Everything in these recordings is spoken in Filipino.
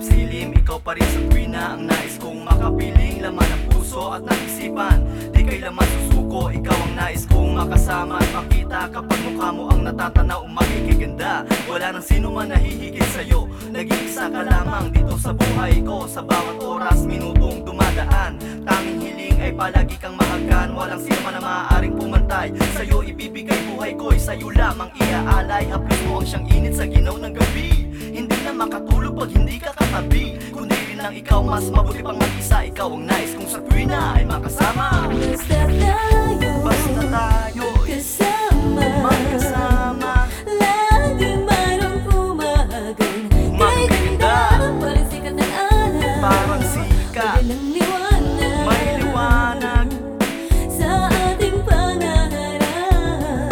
silim, ikaw pa rin sa tuwina. Ang nais kong makapiling, laman ng puso at ng isipan. Di kailanman susuko, ikaw ang nais kong makasama at makita. Kapag mukha mo ang natatanaw, makikiganda. Wala nang sino man nahihigit sa'yo, nag-iisa ka lamang dito sa buhay ko. Sa bawat oras, minutong dumadaan, tanging hiling ay palagi kang mahagan. Walang sino man na maaaring pumantay sa'yo, ibibigay buhay ko'y sa'yo lamang iaalay. Haplos mo ang siyang init sa ginaw ng gabi, hindi na makatulog pag hindi ka katabi. Kundi rin lang ikaw, mas mabuti pang mag-isa. Ikaw ang nais kong sa tuwina ay makasama. Basta tayo magkasama. Laging mayroong umagang ganda, parang sikat ng araw, Parang sikat, madalang liwanag, may liwanag sa ating pangarap.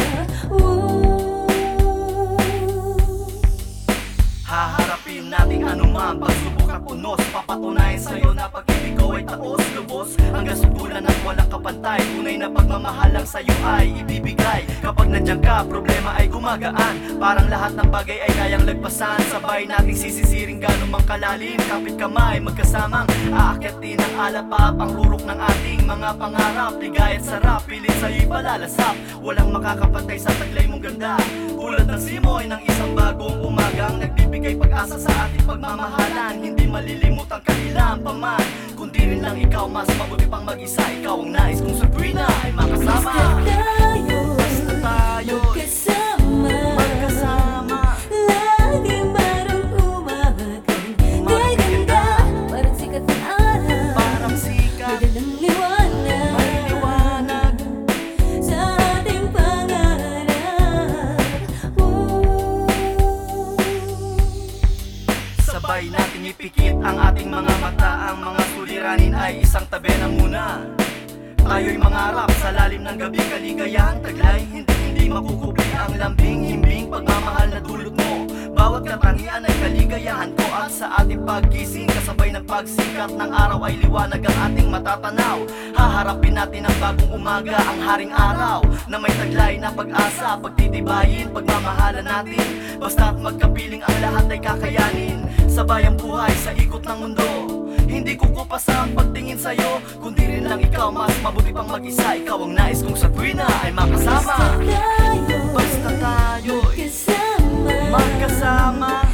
Haharapin natin anuman pagsubok at unos. Papatunayan sa'yo na pag-ibig ko ay taos lubos hanggang sutulan at walang kapantay. Tunay na pagmamahal lang sa'yo ay ibibigay. Kapag nandiyan ka, problema ay gumagaan. Parang lahat ng bagay ay kayang lagpasan. Sabay nating sisisiring gano'n mang kalalim. Kapit kamay, magkasamang aakyatin ang alapap, ang rurok ng ating mga pangarap. Ligay at sarap, pilit sa'yo'y palalasap. Walang makakapantay sa taglay mong ganda. Tulad ng simoy ng isang bagong umagang nagbibigay pag-asa sa ating pagmamahalan. Hindi malilimot ang kailan pa man, kundi rin lang ikaw, mas mabuti pang mag-isa. Ikaw ang nais kong sa tuwina ay makasama. Basta tayo magkasama. Laging mayroong umagang ganda, parang sikat ng araw, Parang sikat, madalang liwanag, may liwanag sa ating pangarap. Sabay nating ipikit ang ating mga mata. Ang mga suliranin ay isang tabi na muna. Tayo'y mangarap sa lalim ng gabi, kaligayahan taglay. Hindi makukubli ang lambing, himbing, pagmamahal na dulot mo. Bawat katangian ay kaligayahan ko. At sa ating paggising, kasabay ng pagsikat ng araw ay liwanag ang ating matatanaw. Haharapin natin ang bagong umaga, ang haring araw na may taglay na pag-asa. Pagtitibayin, pagmamahalan natin, basta't magkapiling ang lahat ay kakayanin. Sabay ang buhay sa ikot ng mundo, hindi kukupas ang pagtingin sa'yo, kundi rin lang ikaw, mas mabuti pang mag-isa. Ikaw ang nais kong sa tuwina ay makasama. Basta tayo magkasama.